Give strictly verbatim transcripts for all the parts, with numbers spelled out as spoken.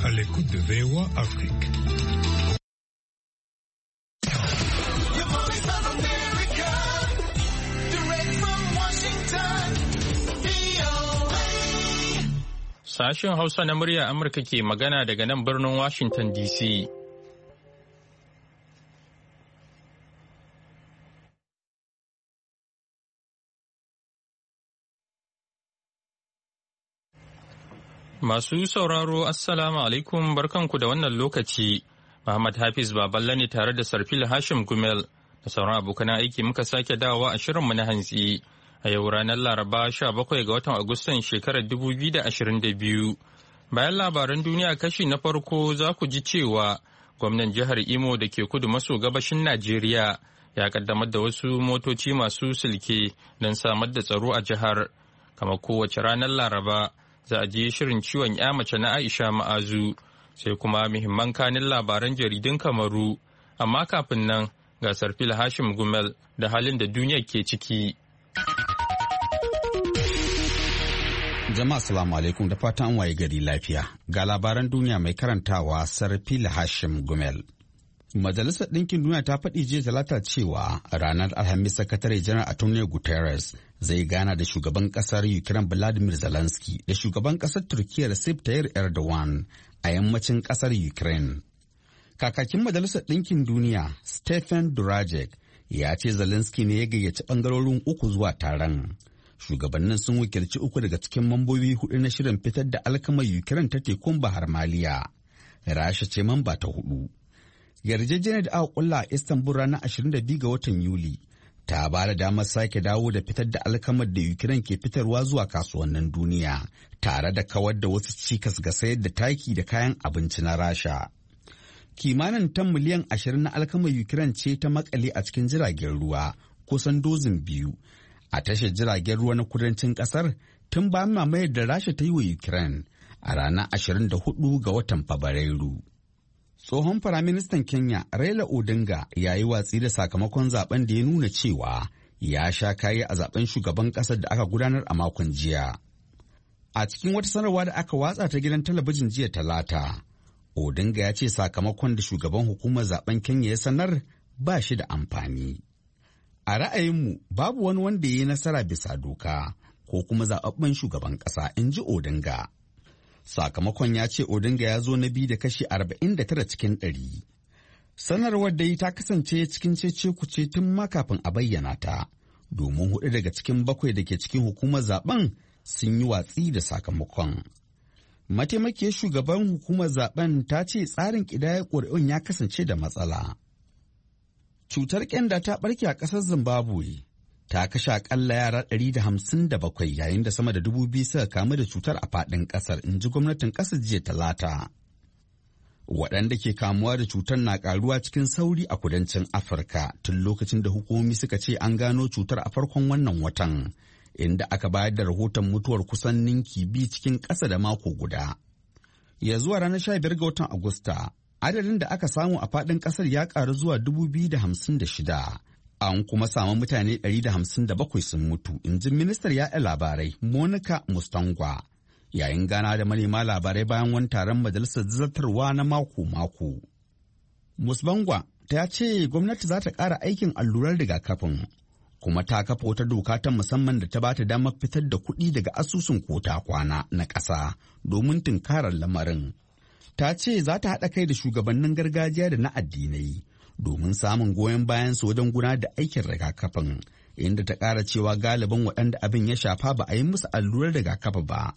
à l'écoute de V O A Afrique. Sashen Hausa na murya Amurka ke magana daga nan birnin Washington D C. Masu sauraro Assalamu alaikum barkanku da wannan lokaci. Muhammad Hafiz Baballe ne tare da Sarfil Hashim Gumel da sauran abokan aiki muka sake dawowa a shirinmu na hantsi. A yau ranar Laraba sha bakwai ga watan Agustan shekarar dubu biyu da ashirin da biyu. Bayan labaran duniya kashi na farko za ku ji cewa gwamnan jihar Imo da ke kudu maso gabashin Najeriya ya kaddamar da wasu motoci masu silke don samar da tsaro a jihar. Kamar kowace ranar Laraba za a je shirin ciwon ya mace na Aisha Ma'azu sai kuma muhimman kanin labaran jaridun Kamaru. Amma kafin nan ga Sarfil Hashim Gumel da halin da duniyar ke ciki. Jama'a salamu alaikum da fatan waye gari lafiya. Ga labaran duniya mai karantawa Sarfil Hashim Gumel. Majalisar Ɗinkin Duniya ta faɗi jiya talata cewa ranar Alhamis Sakatare Janar Antonio Guterres zai gana da shugaban ƙasar Ukraine Volodymyr Zelensky da shugaban ƙasar Turkiyya Recep Tayyip Erdogan a yammacin ƙasar Ukraine. Kakakin Majalisar Ɗinkin Duniya Stephen Durajek ya ce Zelensky ne ya gayyaci ɓangarorin uku zuwa taron. Shugabannin sun wakilci uku daga cikin mambobi hudu na shirin fitar da alkamar Ukraine ta tekun Bahar Maliya. Rasha ce mamba ta hudu. Yarjejeniyar da aka kulla a Istanbul ranar ashirin da biyu ga watan Yuli ta ba da damar sake dawo da fitar da alkamar da Ukraine ke fitarwa zuwa kasuwannin duniya tare da kawar da wasu cikas ga sayar da taki da kayan abinci na Rasha. Kimanin tan miliyan ashirin na alkamar Ukraine ce ta makale a cikin jiragen ruwa kusan dozin biyu a tashar jiragen ruwa na kudancin kasar tun bayan mamayar da Rasha ta yi wa Ukraine a ranar ashirin da hudu ga watan Fabrairu. Tsohon Firaministan Kenya Raila Odinga ya yi watsi da sakamakon zaben da ya nuna cewa ya sha kayi a zaben shugaban ƙasar da aka gudanar a makon jiya. A cikin wata sanarwa da aka watsa ta gidan talabijin jiya Talata, Odinga ya ce sakamakon da shugaban hukumar zaben Kenya ya sanar ba shi da amfani. A ra'ayinmu babu wani wanda ya yi nasara bisa doka ko kuma zaɓaɓɓen shugaban ƙasa, in ji Odinga. Sakamakon ya ce Odinga ya zo na biyu da kashi arba'in da tara cikin ɗari. Sanarwar dai ta kasance cikin cece-kuce tun ma kafin a bayyana ta, domin hudu daga cikin bakwai da ke cikin hukumar zaben sun yi watsi da sakamakon. Mataimakiyar shugaban hukumar zaben ta ce tsarin ƙidayar ƙuri'un ya kasance da matsala. Cutar ƙyanda ta ɓarke a ƙasar Zimbabwe. Ta kashe akalla yara ɗari da hamsin da bakwai yayin da sama da dubu biyu suka kamu da cutar a faɗin ƙasar, in ji gwamnatin ƙasar jiya Talata. Waɗanda ke kamuwa da cutar na ƙaruwa cikin sauri a kudancin Afirka tun lokacin da hukumomi suka ce an gano cutar a farkon wannan watan, inda aka bayar da rahoton mutuwar kusan ninki biyu cikin ƙasa da mako guda. Ya zuwa ranar sha biyar ga watan Agusta, adadin da aka samu a faɗin ƙasar ya ƙaru zuwa dubu biyu da hamsin da shida. An kuma samu mutane ɗari da hamsin da bakwai sun mutu, in ji ministar yaɗa labarai Monica Mustangwa yayin gana da manema labarai bayan wani taron majalisar zartarwa na mako-mako. Mustangwa ta ce gwamnati za ta ƙara aikin allurar rigakafin, kuma ta kafa wata doka ta musamman da ta ba ta damar fitar da kuɗi daga asusun kota kwana na ƙasa domin tunkarar lamarin. Ta ce za ta haɗa kai da shugabannin gargajiya da na addinai domin samun goyon bayansu wajen gudanar da aikin rigakafin, inda ta ƙara cewa galibin waɗanda abin ya shafa ba a yi musu allurar rigakafi ba.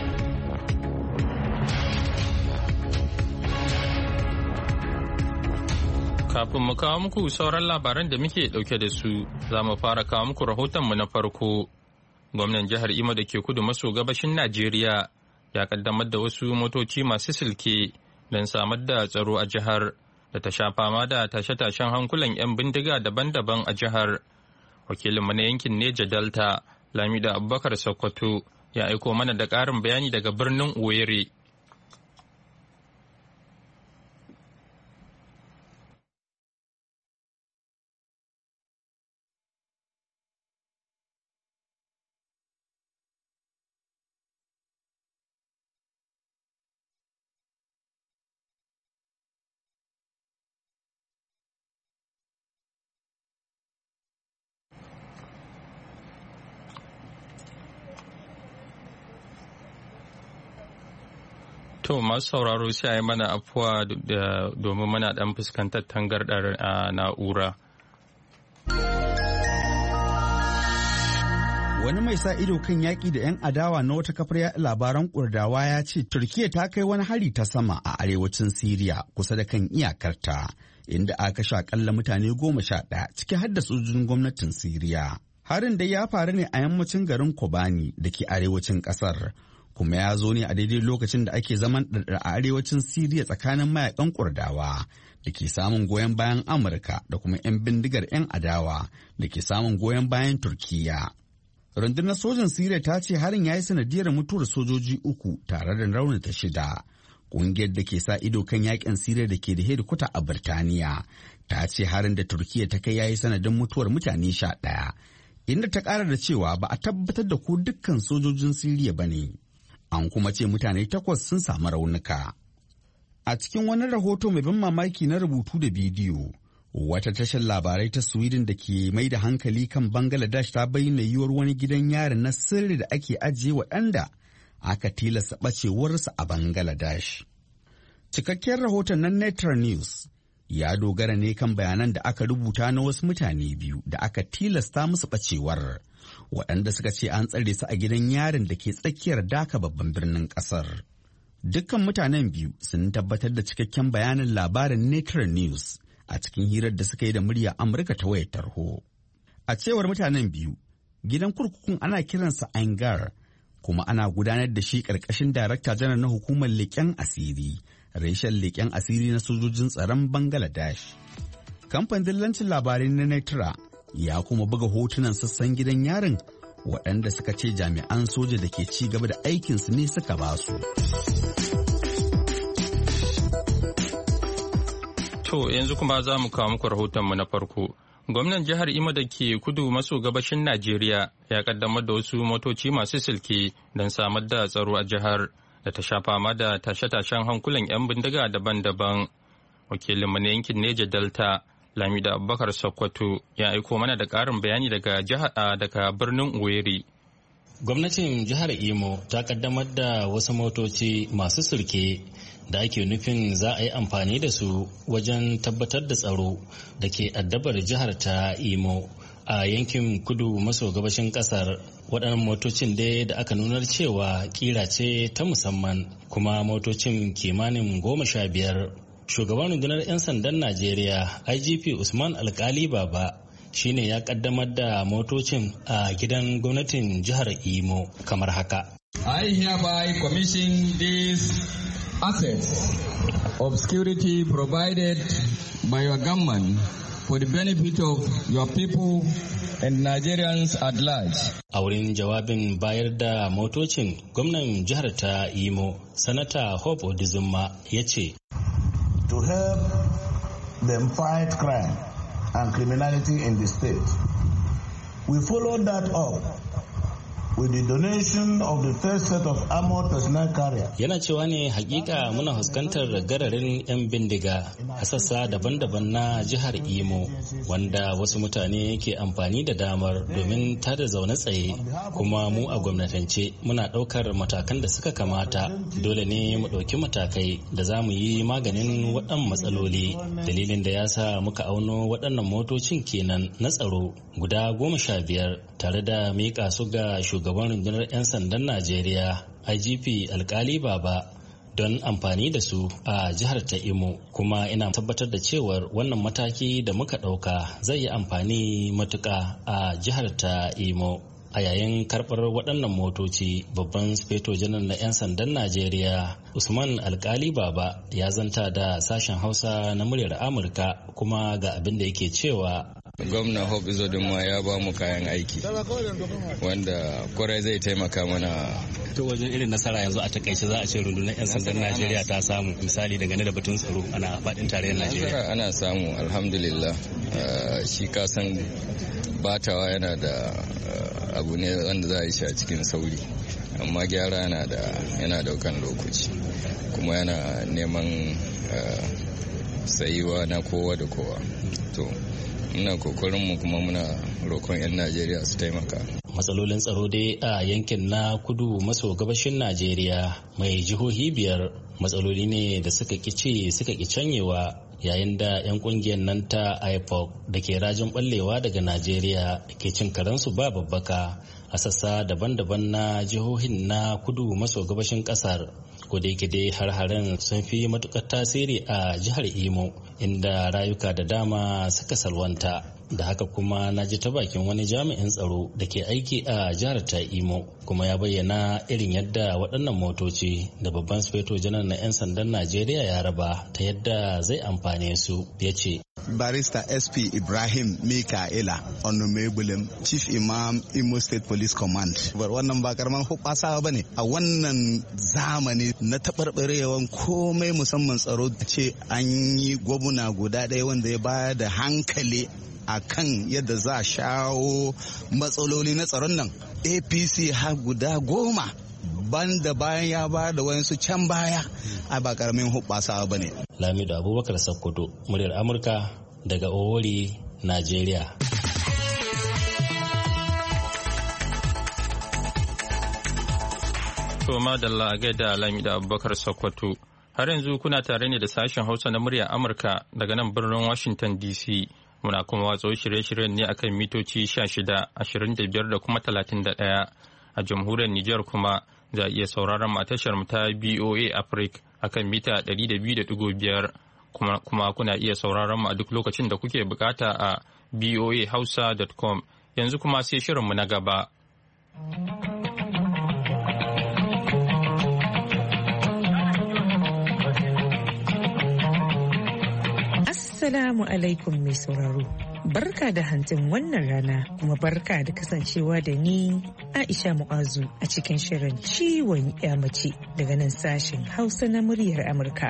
Kafin mu kawo muku sauran labaran da muke ɗauke da su, za mu fara kawo muku rahotonmu na farko. Gwamnan jihar Imo da ke kudu maso gabashin Najeriya ya kaddamar da wasu motoci masu silke don samar da tsaro a jihar, da ta sha fama da tashe-tashen hankulan 'yan bindiga daban-daban a jihar. Wakilinmu na yankin Neja Delta, Lamida Abubakar Sokoto, ya aiko mana da ƙarin bayani daga birnin Owerri. To masu sauraro sai a yi mana afuwa domin muna ɗan fuskantar tangarɗar a na'ura. Wani mai sa ido kan yaƙi da 'yan adawa na wata kafar yaɗa labaran Kurdawa ya ce Turkiyya ta kai wani hari ta sama a arewacin Siriya kusa da kan iyakarta, inda aka kashe akalla mutane goma sha ɗaya ciki har da sojojin gwamnatin Siriya. Harin dai ya faru ne a yammacin garin Kobani da ke arewacin ƙasar, kuma ya zo ne a daidai lokacin da ake zaman ɗarɗar a arewacin Siriya tsakanin mayakan Kurdawa da ke samun goyon bayan Amurka da kuma 'yan bindigar 'yan adawa da ke samun goyon bayan Turkiyya. Rundunar sojan Siriya ta ce harin ya yi sanadiyar mutuwar sojoji uku tare da raunata shida. Ƙungiyar da ke sa ido kan yakin Siriya da ke da hedikwata a Birtaniya ta ce harin da Turkiyya ta kai ya yi sanadin mutuwar mutane sha ɗaya, inda ta ƙara da cewa ba a tabbatar da ko dukkan sojojin Siriya ba ne. An kuma ce mutane takwas sun samu raunuka. A cikin wani rahoto mai ban mamaki na rubutu da bidiyo, wata tashar labarai ta Sweden da ke mai da hankali kan Bangladesh ta bayyana yiwuwar wani gidan yari na sirri da ake ajiye waɗanda aka tilasta ɓacewarsa a Bangladesh. Cikakken rahoton na Netra News ya dogara ne kan bayanan da aka rubuta na wasu mutane biyu da aka tilasta musu ɓacewar, waɗanda suka ce an tsare su a gidan yarin da ke tsakiyar Dhaka babban birnin ƙasar. Dukkan mutanen biyu sun tabbatar da cikakken bayanin labarin Netra News a cikin hirar da suka yi da murya Amurka ta wayar tarho. A cewar mutanen biyu, gidan kurkukun ana kiransa Angar, kuma ana gudanar da shi ƙarƙashin darakta janar na hukumar leƙen asiri, reshen leƙen asiri na sojojin tsaron Bangladesh. Kamfanin dillancin labarai na Netra ya kuma buga hotunan sassan gidan yarin waɗanda suka ce jami'an soja da ke ci gaba da aikinsu ne suka ba su. To yanzu kuma za mu kawo muku rahotonmu na farko. Gwamnan jihar Imo da ke kudu maso gabashin Najeriya ya kaddamar da wasu motoci masu silke don samar da tsaro a jihar da ta sha fama da tashe-tashen hankulan 'yan bindiga daban-daban. Wakilinmu na yankin Neja Delta, Lamida Abubakar Sokoto, ya aiko mana da ƙarin bayani daga daga birnin Owerri. Gwamnatin jihar Imo ta kaddamar da wasu motoci masu silke da ake nufin za a yi amfani da su wajen tabbatar da tsaro da ke addabar jihar ta Imo a yankin kudu maso gabashin kasar. Waɗannan motocin dai da aka nunar cewa kira ce ta musamman, kuma motocin kimanin goma sha biyar. Shugaban rundunar 'yan sandan Najeriya I G P Usman Alkali Baba shine ya kaddamar da motocin a gidan gwamnatin jihar Imo kamar haka. I hereby commission these assets of security provided by your government for the benefit of your people and Nigerians at large. A wurin jawabin bayar da motocin, gwamnan jihar ta Imo, Sanata Hope Odizumma, ya ce, to help them fight crime and criminality in the state. We followed that up with the donation of the first set of armored personnel carrier. Yana cewa ne hakika muna fuskantar gararin 'yan bindiga a sassa daban-daban na jihar Imo, wanda wasu mutane ke amfani da damar domin tada zaune tsaye, kuma mu a gwamnatance muna ɗaukar matakan da suka kamata. Dole ne mu ɗauki matakai da za mu yi maganin waɗannan matsaloli. Dalilin da ya sa muka auno waɗannan motocin kenan na tsaro guda goma sha biyar tare da miƙa su ga shugaban rundunar 'yan sandan Najeriya I G P Alkali Baba don amfani da su a jihar ta Imo, kuma ina tabbatar da cewar wannan mataki da muka ɗauka zai yi amfani matuƙa a jihar ta Imo. A yayin karɓar waɗannan motoci, babban sufeto janar na 'yan sandan Najeriya Usman Alkali Baba ya zanta da sashen Hausa na muryar Amurka, kuma ga abin da yake cewa. Gwamna Hope Uzodinma ya ba mu kayan aiki wanda kwarai zai taimaka mana. To wajen irin nasara yanzu a takaice za a ce rundunar 'yan sandan Najeriya ta samu, misali dangane da batun tsaro ana faɗin tarayyar Najeriya. Ana samu, alhamdulillah. Shi kasan batawa yana da abu ne wanda za a yi shi a cikin sauri, amma gyara yana da yana daukan lokaci, kuma yana neman sayiwa na kowa da kowa. To muna kokarinmu kuma muna roƙon 'yan Najeriya su taimaka. Matsalolin tsaro dai a yankin na kudu maso gabashin Najeriya mai jihohi biyar matsaloli ne da suka kice suka ki canyewa yayin da 'yan kungiyar nan ta I P O C da ke rajin ballewa daga Najeriya ke cin karensu ba babbaka a sassa daban-daban na jihohin na kudu maso gabashin kasar. Ko da yake dai har-haren sun fi matukar tasiri a jihar Imo inda rayuka da dama suka salwanta. Da haka kuma na ji ta bakin wani jami'in tsaro da ke aiki a jihar ta Imo kuma ya bayyana irin yadda waɗannan motoci da babban sufeto janar na 'yan sandan Najeriya ya raba ta yadda zai amfane su. Ya ce Barrister S P Ibrahim Mikaela Onumebulem, Chief Imam Imo State Police Command. Wannan ba karaman hubasa ba ne a wannan zamani na taɓarɓarewan komai musamman tsaro ce an yi gwamna guda ɗaya wanda ya bayar da hankali a kan yadda za a shawo matsaloli na tsaron nan. A P C har guda goma banda bayan ya ba da wayansu can baya a ba karamin hubbasa ba ne. Lamido Abubakar Sakkwato, muryar Amurka daga Owerri, Najeriya. To madalla a gaida Lamido Abubakar Sakkwato. Har yanzu kuna tare ne da sashen Hausa na muryar Amurka daga nan birnin Washington D C. Muna kuma watso shirye-shiryen ne akan mitoci sha shida, ashirin da biyar da kuma talatin da ɗaya. A jamhuriyar Nijar kuma za a iya sauraron matashar mu ta B O A Africa akan mita ɗari da biyu da ɗigo biyar. Kuma, kuma kuna iya sauraron mu a duk lokacin da kuke bukata a b o a hausa dot com. Yanzu kuma sai shirinmu na gaba. Assalamu alaikum mai sauraro. Barka da hantsin wannan rana kuma barka da kasancewa da ni Aisha Mu'azu a cikin shirin ciwon ya mace daga nan sashen Hausa na muryar Amurka.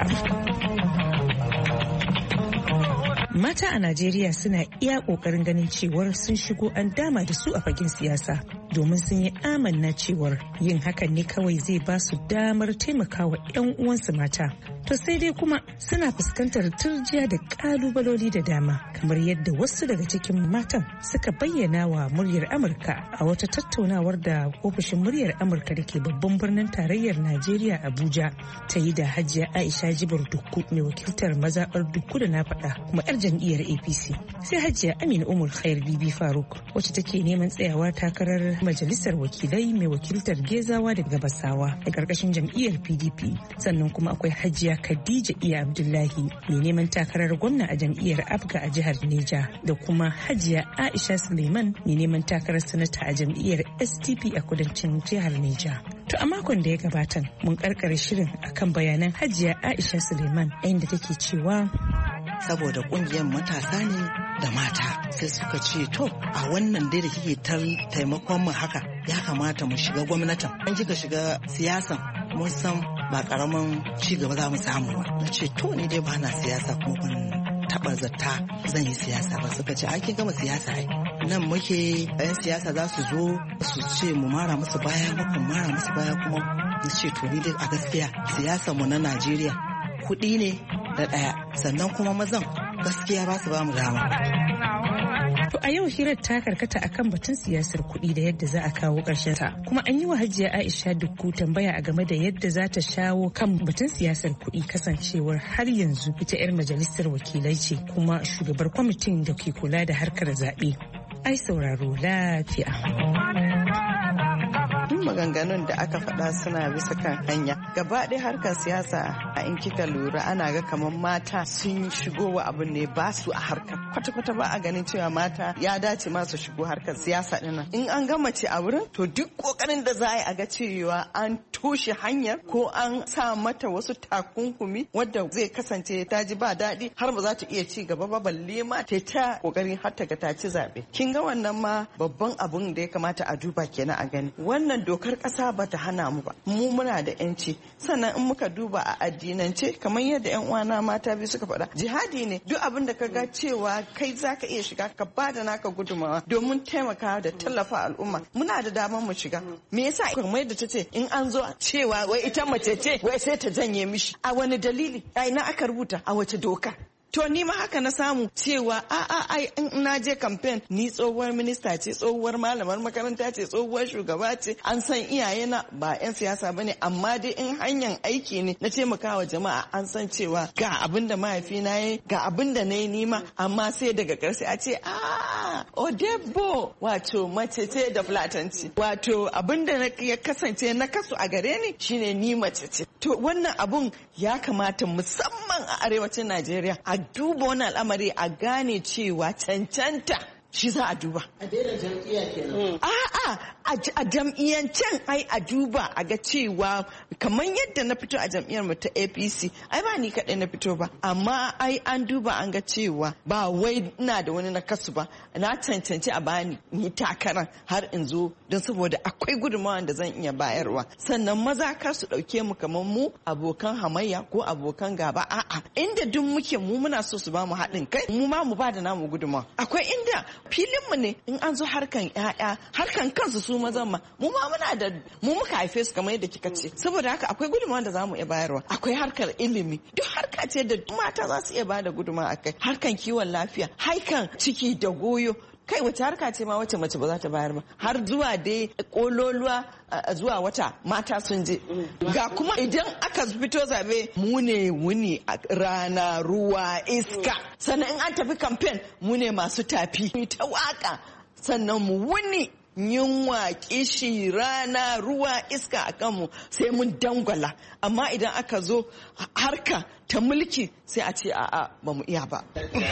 Mata a Najeriya suna iya ƙoƙarin ganin cewar sun shigo an dama da su a fagen siyasa domin sun yi amanna cewar yin hakan ne kawai zai ba su damar taimakawa 'yan uwansu mata. To sai dai kuma suna fuskantar turjiya da ƙalubaloli da dama kamar yadda wasu daga cikin matan suka bayyana wa muryar Amurka a wata tattaunawar da ofishin muryar Amurka da ke babban birnin tarayyar Najeriya Abuja ta yi da Hajiya Aisha Jibar Dukku mai wakiltar mazaɓar Dukku da na faɗa kuma 'yar jam'iyyar A P C. Sai Hajiya Amina Umar Khair Bibi Faruk wacce take neman tsayawa takarar majalisar wakilai mai wakiltar Gezawa da Gabasawa a ƙarƙashin jam'iyyar P D P. Sannan kuma akwai Hajiya Khadija Iya Abdullahi mai neman takarar gwamna a jam'iyyar Abga a jihar Neja da kuma Hajiya Aisha Suleiman mai neman takarar sanata a jam'iyyar S D P a kudancin jihar Neja. To a makon da ya gabata mun karkare shirin akan bayanan Hajiya Aisha Suleiman inda take cewa saboda kungiyar matasa ne da mata sai suka ce to a wannan dai da kike taimakon mu haka ya kamata mu shiga gwamnatin an kika shiga siyasan mun san ba karamin ci gaba za mu samu ba na ce to ni dai ba na siyasa kuma ban taba zata zan yi siyasa ba suka ce kin gama siyasa ai nan muke yan siyasa za su zo su ce mu mara musu baya muku mara musu baya kuma na ce to ni dai a gaskiya siyasar mu na Najeriya kuɗi ne da ɗaya sannan kuma mazan gaskiya ba su ba mu dama. To a yau hirar ta karkata akan batun siyasar kuɗi da yadda za a kawo ƙarshen ta. Kuma an yi wa Hajiya Aisha Dukku tambaya a game da yadda za ta shawo kan batun siyasar kuɗi kasancewar har yanzu ita 'yar majalisar wakilai ce kuma shugabar kwamitin da ke kula da harkar zaɓe. Ai sauraro lafiya. Maganganun da aka faɗa suna bisa kan hanya gaba ɗaya harkar siyasa a in kika lura ana ga kamar mata sun shigo wa abu ne ba su a harkar kwata-kwata ba a ganin cewa mata ya dace ma su shigo harkar siyasa ɗin in an ga mace a wurin to duk kokarin da za a yi a ga cewa an toshe hanyar ko an sa mata wasu takunkumi wadda zai kasance ta ji ba daɗi har ba za ta iya ci gaba ba balle ma ta ta kokari har ta ga ta ci zaɓe kin ga wannan ma babban abun da ya kamata a duba kenan a gani wannan dokar ƙasa ba ta hana mu ba mu muna da yanci sannan in muka duba a addinance kamar yadda yan uwana mata biyu suka faɗa jihadi ne duk abin da ka ga cewa kai zaka iya shiga ka bada naka gudumawa domin taimaka da tallafa al'umma muna da damar mu shiga me yasa kamar yadda ta ce in an zo cewa wai ita mace ce wai sai ta janye mishi a wani dalili a ina aka rubuta a wace doka to ni ma haka na samu cewa a a ai in na je campaign ni tsohuwar minista ce, tsohuwar malamar makaranta ce, tsohuwar shugaba ce, an san iyayena ba yan siyasa bane, amma dai in hanyar aiki ne na taimakawa jama'a an san cewa ga abin da mahaifina yayi, ga abin da na yi nima, amma sai daga ƙarshe a ce a Odebo wato mace ce da fulatanci, wato abin da ya kasance na kasu a gare ni shine ni mace ce. To wannan abun ya kamata musamman a arewacin Najeriya a duba wannan al'amari, a gane cewa cancanta shi za a duba. A daina jam'iyya kenan. A'a a jam'iyyancen ai a duba a ga cewa kamar yadda na fito a jam'iyyar mu ta A P C ai ba ni kaɗai na fito ba, amma ai an duba an ga cewa ba wai ina da wani nakasu ba, na cancanci a bani ni takarar har in zo, don saboda akwai gudunmawa da zan iya bayarwa. Sannan maza kar su ɗauke mu kamar mu abokan hamayya ko abokan gaba, a'a inda duk muke mu muna so su ba mu haɗin kai, mu ma mu ba da namu gudunmawa. Akwai inda filinmu ne in an zo harkan ƴaƴa, harkan kansu su mazan ma mu ma muna da mu muka haife su kamar yadda kika ce, saboda haka akwai gudunmawa da zamu iya bayarwa. Akwai harkar ilimi, duk harka ce da mata za su iya bada gudunmawa akai. Harkan kiwon lafiya, harkan ciki da goyo, kai wace harka ce ma wace mace ba za ta bayar ba, har zuwa dai kololuwa zuwa wata mata sun je. Ga kuma idan aka fito zabe mu ne wuni a rana ruwa iska, sannan in an tafi campaign mu ne masu tafi mu ta waka, sannan mu wuni yunwa kishi rana ruwa iska a kanmu sai mun dangwala, amma idan aka zo harka ta mulki sai a ce a'a ba mu iya ba.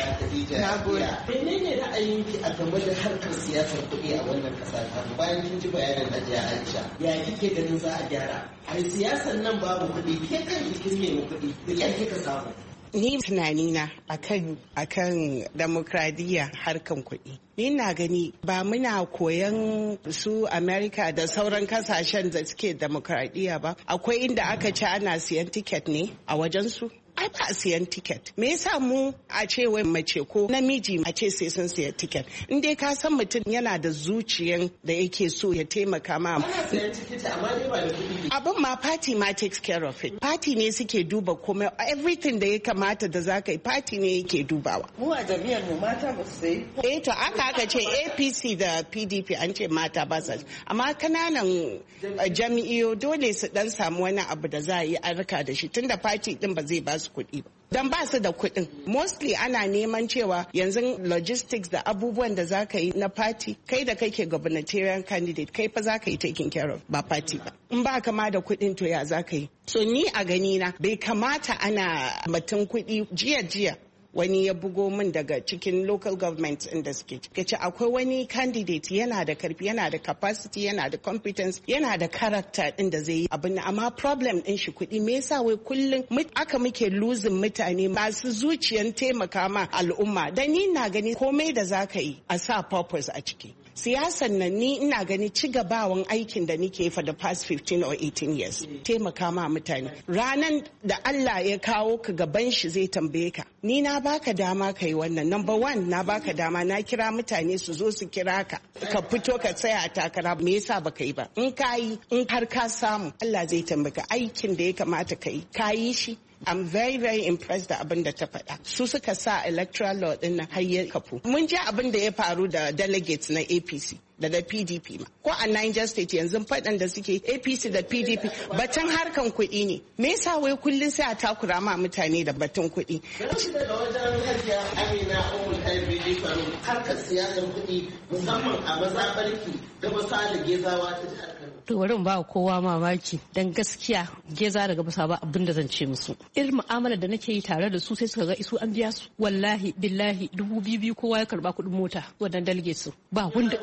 Menene ra'ayinki a game da harkar siyasar kuɗi a wannan ƙasa ta bayan kin ji bayanin Hajiya Aisha? Ya kike ganin za a gyara? A siyasar nan babu kuɗi, ke kan kin nemi kuɗi, da ya kika samu? Ni tunanina akan akan demokradiyya harkan kuɗi. Ni na gani ba muna koyan su America da sauran kasashen da suke demokradiyya ba. Akwai inda aka ce ana siyan tiket ne a wajen su. Ai ba a siyan tiket. Me yasa mu a ce wai mace ko namiji a ce sai sun siya tiket? In dai ka san mutum yana da zuciyan da yake so ya taimaka ma. Ana siyan tiket amma dai ba da kuɗi. Abin ma party ma takes care of it. Party ne suke duba komai, everything da ya kamata da za ka yi party ne yake dubawa. Mu a jami'ar mu mata ba su sai. Eh to aka aka ce A P C da P D P an ce mata ba sa. Amma kananan jami'iyo dole su dan samu wani abu da za a yi arka da shi tunda party din ba zai ba su kuɗi ba. Don ba su da kuɗin. Mostly ana neman cewa yanzu logistics da abubuwan da za ka yi na party, kai da kake gubernatorial candidate kai fa za ka yi taking care of ba party ba. In ba kama da kuɗin to ya za ka yi. So ni a gani na bai kamata ana batun kuɗi jiya jiya. Wani ya bugo min daga cikin local government inda suke ce akwai wani candidate yana da karfi, yana da capacity, yana da competence, yana da character din da zai yi abin, amma problem din shi kuɗi. Me yasa wai kullum aka muke losing mutane masu zuciyan taimaka ma al'umma? Da ni na gani komai da zaka yi a sa purpose a ciki. Siyasan nan ni ina gani ci gabawan aikin da nike for the past fifteen or eighteen years. Taimaka ma mutane. Ranan da Allah ya kawo ka gaban shi zai tambaye ka. Ni na baka dama ka yi wannan. Number one, na baka dama na kira mutane su zo su kira ka. Ka fito ka tsaya a takara, me yasa baka yi ba? In ka yi, in har ka samu, Allah zai tambaye ka aikin da ya kamata ka yi. Ka yi shi. I'm very very impressed da abin da ta faɗa. Su suka sa electoral law din nan har ya kafu. Mun ji abin da ya faru da delegates na A P C da da P D P ma. Ko a Niger State yanzu faɗan da suke A P C da P D P batun harkan kuɗi ne. Me yasa wai kullum sai a takura ma mutane da batun kuɗi? Gaci daga wajen Hajiya Amina Umul Albi Faru harkar siyasar kuɗi musamman a mazaɓarki da basa da gezawa ta jihar Kano. To bari ba kowa mamaki dan gaskiya geza daga basa ba abin da zan ce musu. Irin mu'amalar da nake yi tare da su sai suka ga isu an biya su. Wallahi billahi dubu biyu biyu kowa ya karba kuɗin mota wannan delegate su. Ba wanda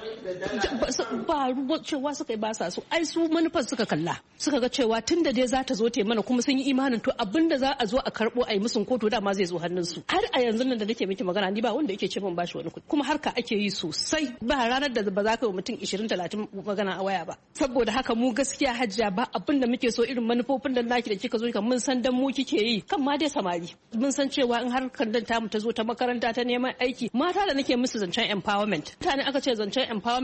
ba ruwa cewa suka yi ba sa su. Ai su manufar suka kalla. Suka ga cewa tun da dai za ta zo ta mana kuma sun yi imanin to abin da za a zo a karɓo a yi musun kotu dama zai zo hannun su. Har a yanzu nan da nake miki magana ni ba wanda yake ce min bashi wani kuɗi. Kuma harka ake yi sosai ba ranar da ba za ka yi mutum ishirin talatin magana a waya ba. Saboda haka mu gaskiya Hajiya ba abin da muke so irin manufofin da naki da kika zo kan mun san dan mu kike yi kan ma dai samari mun san cewa in har kandan tamu ta zo ta makaranta ta neman aiki mata da nake musu zancen empowerment mutane aka ce zancen empowerment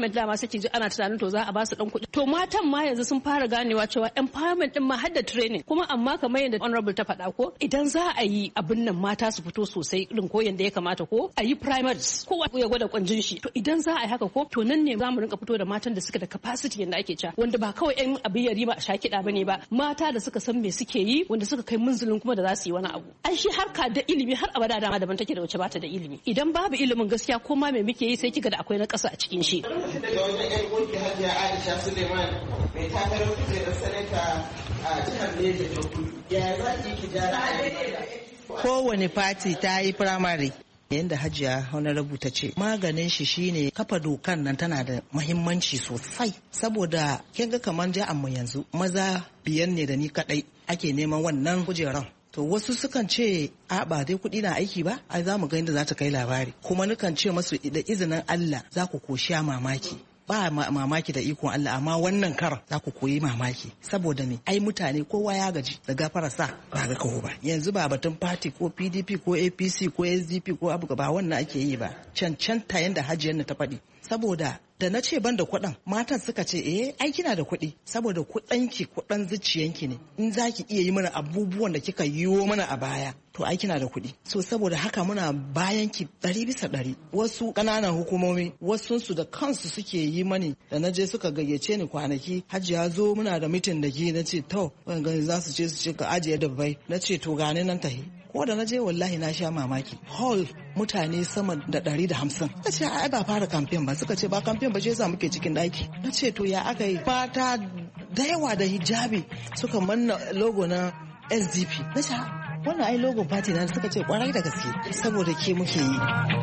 empowerment dama sai ki ji ana tunanin to za a ba su dan kuɗi to matan ma yanzu sun fara ganewa cewa empowerment din ma har da training kuma amma kamar yadda honorable ta faɗa ko idan za a yi abin nan mata su fito sosai irin ko yanda ya kamata ko a yi primaries kowa ya gwada kwanjin shi to idan za a yi haka ko to nan ne za mu rinka fito da matan da suka da capacity yanda ake cewa wanda ba kawai yan abin yari ba a sha kiɗa bane ba mata da suka san me suke yi wanda suka kai munzulin kuma da za su yi wani abu ai shi harka da ilimi har abada dama daban take da wacce bata da ilimi idan babu ilimin gaskiya ko ma me muke yi sai kiga da akwai na ƙasa a cikin shi Aisha Suleiman mai takarar kujerar sanata a jihar Neja ta Kudu ya za ki ki jara kowane fati ta yi primary yadda hajiya honorable ta ce maganin shi shine kafa dokan nan tana da muhimmanci sosai saboda kin ga kamar ja'an mu yanzu maza biyan ne da ni kadai ake neman wannan kujeran to wasu sukan ce a ba dai kuɗi na aiki ba ai za mu ga inda za ta kai labari kuma nukan ce masu da izinin Allah za ku koshiya mamaki ba mamaki da ikon Allah amma wannan karan za ku koyi mamaki saboda me ai mutane kowa ya gaji da gafara sa ba ga kawo ba yanzu ba batun party ko P D P ko A P C ko S D P ko abu ba wannan ake yi ba cancanta yanda hajiyar ta faɗi saboda da na ce ban da kuɗin matan suka ce eh ai kina da kuɗi saboda kuɗanki kuɗin zuciyanki ne in zaki iya yi mana abubuwan da kika yiwo mana a baya to ai kina da kuɗi so saboda haka muna bayan ki ɗari bisa ɗari wasu ƙananan hukumomi wasu su da kansu suke yi mani da na je suka gayyace ni kwanaki hajiya zo muna da mitin da ki na ce to wanga za su ce su ce ka ajiye dabbai na ce to gane nan tahi ko da na je wallahi na sha mamaki hall mutane sama da ɗari da hamsin na ce ai ba fara kamfen ba suka ce ba kamfen ba ce yasa muke cikin ɗaki na ce to ya aka yi mata da yawa da hijabi suka manna logo na S D P na ce wannan ai logo party na suka ce kwarai da gaske saboda ke muke yi.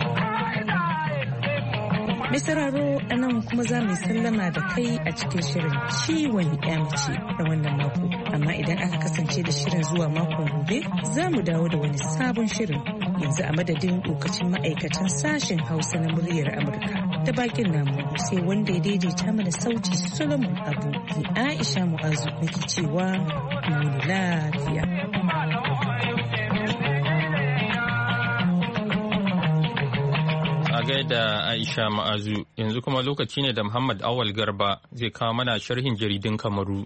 Mai sauraro a nan kuma za mu sallama da kai a cikin shirin ciwon yamci da wannan mako. Amma idan aka kasance da shirin zuwa makon gobe za mu dawo da wani sabon shirin yanzu a madadin lokacin ma'aikatan sashen Hausa na muryar Amurka. Da bakin namu sai wanda ya daidaita mana sauti Solomon Abu ni Aisha Mu'azu nake cewa mu lafiya. A gaida Aisha Ma'azu yanzu kuma lokaci ne da Muhammad Awal Garba zai kawo mana sharhin jaridun Kamaru.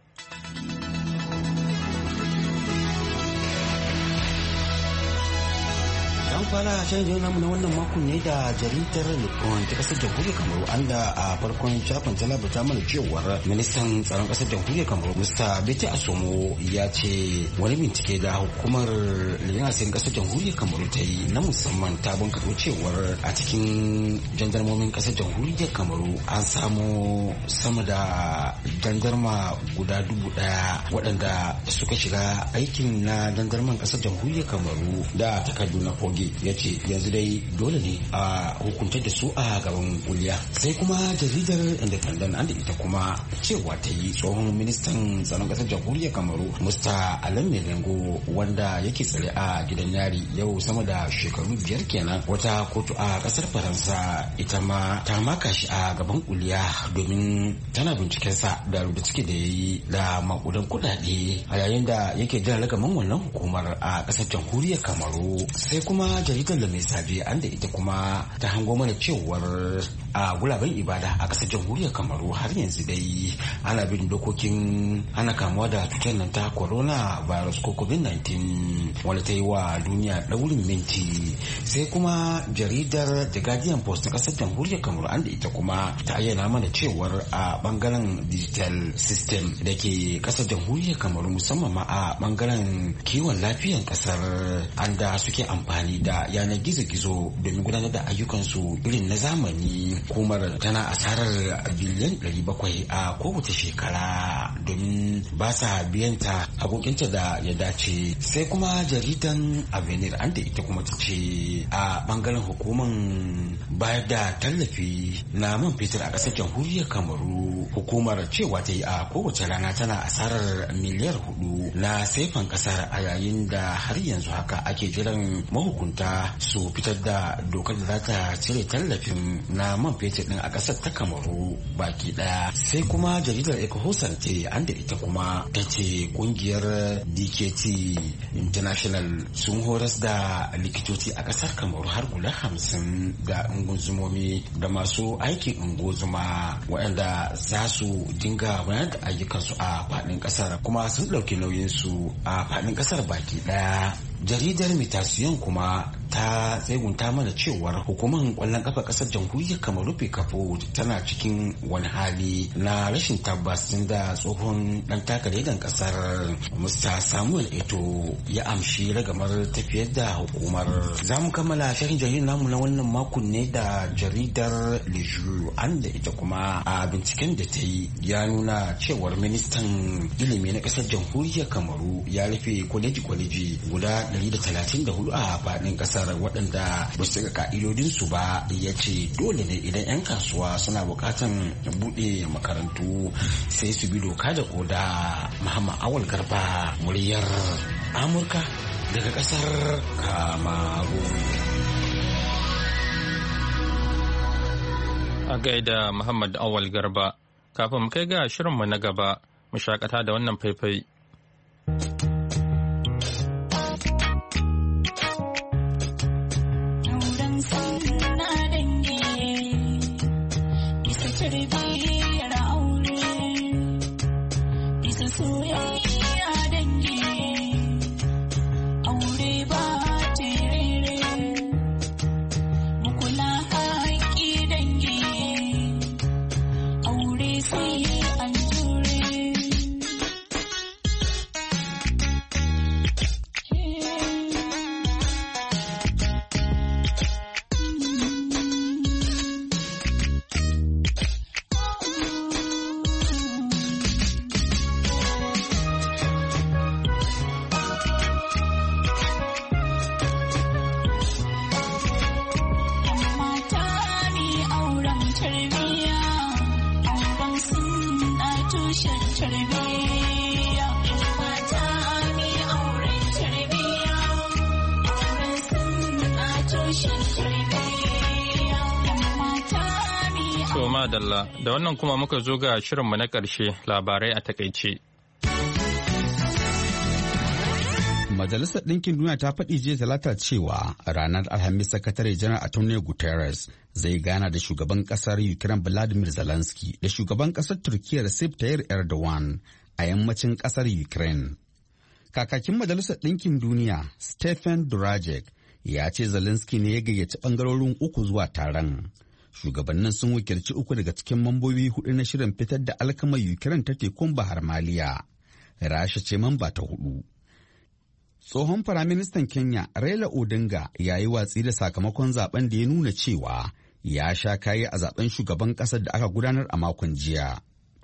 an fara shirin namu na wannan makon ne da jaridar Lupon ta kasar jamhuriyar Kamaru an da a farkon shafin ta labarta mana cewar ministan tsaron kasar jamhuriyar Kamaru Mista Bete Asomo ya ce wani bincike da hukumar leƙen asirin kasar jamhuriyar Kamaru ta yi na musamman ta bunkaɗo cewar a cikin jandarmomin kasar jamhuriyar Kamaru an samu sama da jandarma guda dubu ɗaya waɗanda suka shiga aikin na jandarman kasar jamhuriyar Kamaru da takardu na foge ya ce yanzu dai dole ne a hukuntar da su a gaban kuliya. Sai kuma jaridar independent an da ita kuma cewa ta yi tsohon ministan tsaron kasar jamhuriyar Kamaru Musta Alain Melengo wanda yake tsare a gidan yari yau sama da shekaru biyar kenan wata kotu a kasar Faransa ita ma ta maka shi a gaban kuliya domin tana bincikensa da rubuta ciki da ya yi da makudan kudade a yayin da yake jan ragaman wannan hukumar a kasar jamhuriyar Kamaru. Sai kuma jaridar da mai sabi an da ita kuma ta hango mana cewar a gulaben ibada a kasar jamhuriyar Kamaru har yanzu dai ana bin dokokin ana kamuwa da cutar nan ta corona virus ko covid nineteen wanda ta yi wa duniya daurin minti. Sai kuma jaridar The Guardian Post na kasar jamhuriyar Kamaru an da ita kuma ta ayyana mana cewar a bangaren digital system da ke kasar jamhuriyar Kamaru musamman ma a bangaren kiwon lafiyan kasar an da suke amfani da yanar gizo-gizo domin gudanar da ayyukansu irin na zamani. Hukumar tana asarar biliyan ɗari bakwai a kowace shekara domin ba sa biyanta abokinta da ya dace. Sai kuma jaridan Avenir an da ita kuma ta ce a bangaren hukumar bayar da tallafi na man fetur a ƙasar jamhuriyar Kamaru hukumar cewa ta yi a kowace rana tana asarar miliyar hudu na saifan ƙasar a yayin da har yanzu haka ake jiran mahukunta mahukunta su fitar da dokar da za ta cire tallafin na man fetur din a ƙasar ta Kamaru baki ɗaya. Sai kuma jaridar Ecohosante an da ita kuma ta ce kungiyar D K T International sun horas da likitoci a ƙasar Kamaru har guda hamsin da ungozumomi da masu aikin ungozuma waɗanda za su dinga gudanar da ayyukansu a faɗin ƙasar kuma sun ɗauki nauyinsu a faɗin ƙasar baki ɗaya. Jaridar Mutation kuma ta tsegunta mana cewar hukumar kwallon kafa kasar jamhuriyar Kamaru Fekafo tana cikin wani hali na rashin tabbas da tsohon dan takardar kasar Mr. Samuel Eto ya amshi ragamar tafiyar da hukumar. Za mu kammala shirin jaridar namu na wannan makon ne da jaridar Leju an da ita kuma a binciken da ta yi ya nuna cewar ministan ilimi na kasar jamhuriyar Kamaru ya rufe kwaleji-kwaleji guda ɗari da talatin da hudu a faɗin ƙasar waɗanda ba su ga ka'idodinsu ba. Ya ce dole ne idan 'yan kasuwa suna buƙatan buɗe makarantu sai su bi doka da koda. Muhammad Awal Garba, muryar Amurka daga ƙasar Kamaru. A gaida Muhammad Awal Garba, kafin mu kai ga shirinmu na gaba, mu shakata da wannan faifai. Madalla, da wannan kuma muka zo ga shirinmu na ƙarshe, labarai a takaice. Majalisar Ɗinkin Duniya ta faɗi jiya Talata cewa ranar Alhamis Sakatare Janar Antonio Guterres zai gana da shugaban ƙasar Ukraine Volodymyr Zelensky da shugaban ƙasar Turkiyya Recep Tayyip Erdogan a yammacin ƙasar Ukraine. Kakakin Majalisar Ɗinkin Duniya Stephen Durajek ya ce Zelensky ne ya gayyaci ɓangarorin uku zuwa taron. Shugabannin sun wakilci uku daga cikin mambobi hudu na shirin fitar da alkamar Ukraine ta tekun Bahar Maliya. Rasha ce mamba ta hudu. Tsohon Firaministan Kenya Raila Odinga ya yi watsi da sakamakon zaben da ya nuna cewa ya sha kayi a zaben shugaban ƙasar da aka gudanar a makon jiya.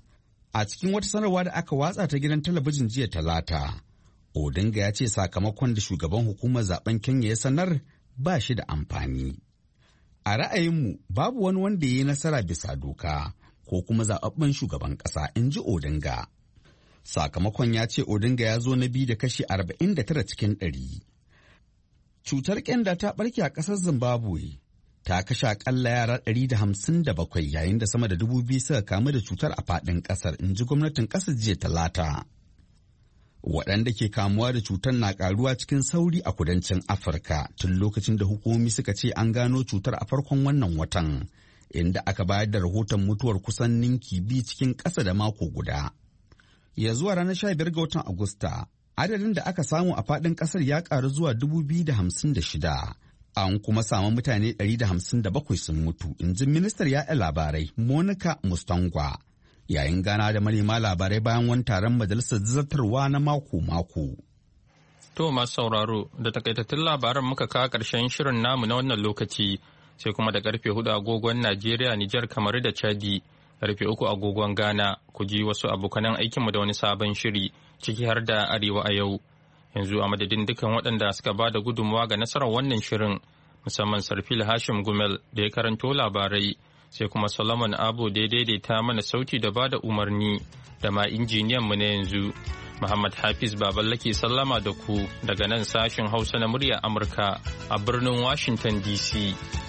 A cikin wata sanarwa da aka watsa ta gidan talabijin jiya Talata, Odinga ya ce sakamakon da shugaban hukumar zaben Kenya ya sanar ba shi da amfani. A ra'ayinmu babu wani wanda ya yi nasara bisa doka ko kuma zaɓaɓɓen shugaban ƙasa, in ji Odinga. Sakamakon ya ce Odinga ya zo na biyu da kashi arba'in da tara cikin ɗari. Cutar ƙyanda ta ɓarke a ƙasar Zimbabwe ta kashe aƙalla yara ɗari da hamsin da bakwai yayin da sama da dubu biyu suka kamu da cutar a faɗin ƙasar, in ji gwamnatin ƙasar jiya Talata. Waɗanda ke kamuwa da cutar na ƙaruwa cikin sauri a kudancin Afirka tun lokacin da hukumomi suka ce an gano cutar a farkon wannan watan, inda aka bayar da rahoton mutuwar kusan ninki biyu cikin ƙasa da mako guda. Ya zuwa ranar sha biyar ga watan Agusta, adadin da aka samu a faɗin ƙasar ya ƙaru zuwa dubu biyu da hamsin da shida. An kuma samu mutane ɗari da hamsin da bakwai sun mutu, in ji ministar yaɗa labarai Monica Mustangwa. Yayin gana da manema labarai bayan wani taron majalisar zartarwa na mako-mako. To masu sauraro, da takaitattun labaran muka kawo ƙarshen shirin namu na wannan lokaci, sai kuma da karfe hudu agogon Najeriya, Nijar, Kamaru da Chadi, karfe uku agogon Ghana, ku ji wasu abokanan aikinmu da wani sabon shiri, ciki har da Arewa a yau. Yanzu a madadin dukan waɗanda suka ba da gudunmawa ga nasarar wannan shirin, musamman Sarfil Hashim Gumel da ya karanto labarai, sai kuma Solomon Abu da ya daidaita mana sauti da ba da umarni da ma injiniyan mu na yanzu. Muhammad Hafiz Baballa ke sallama da ku daga nan sashen Hausa na murya Amurka a birnin Washington D C.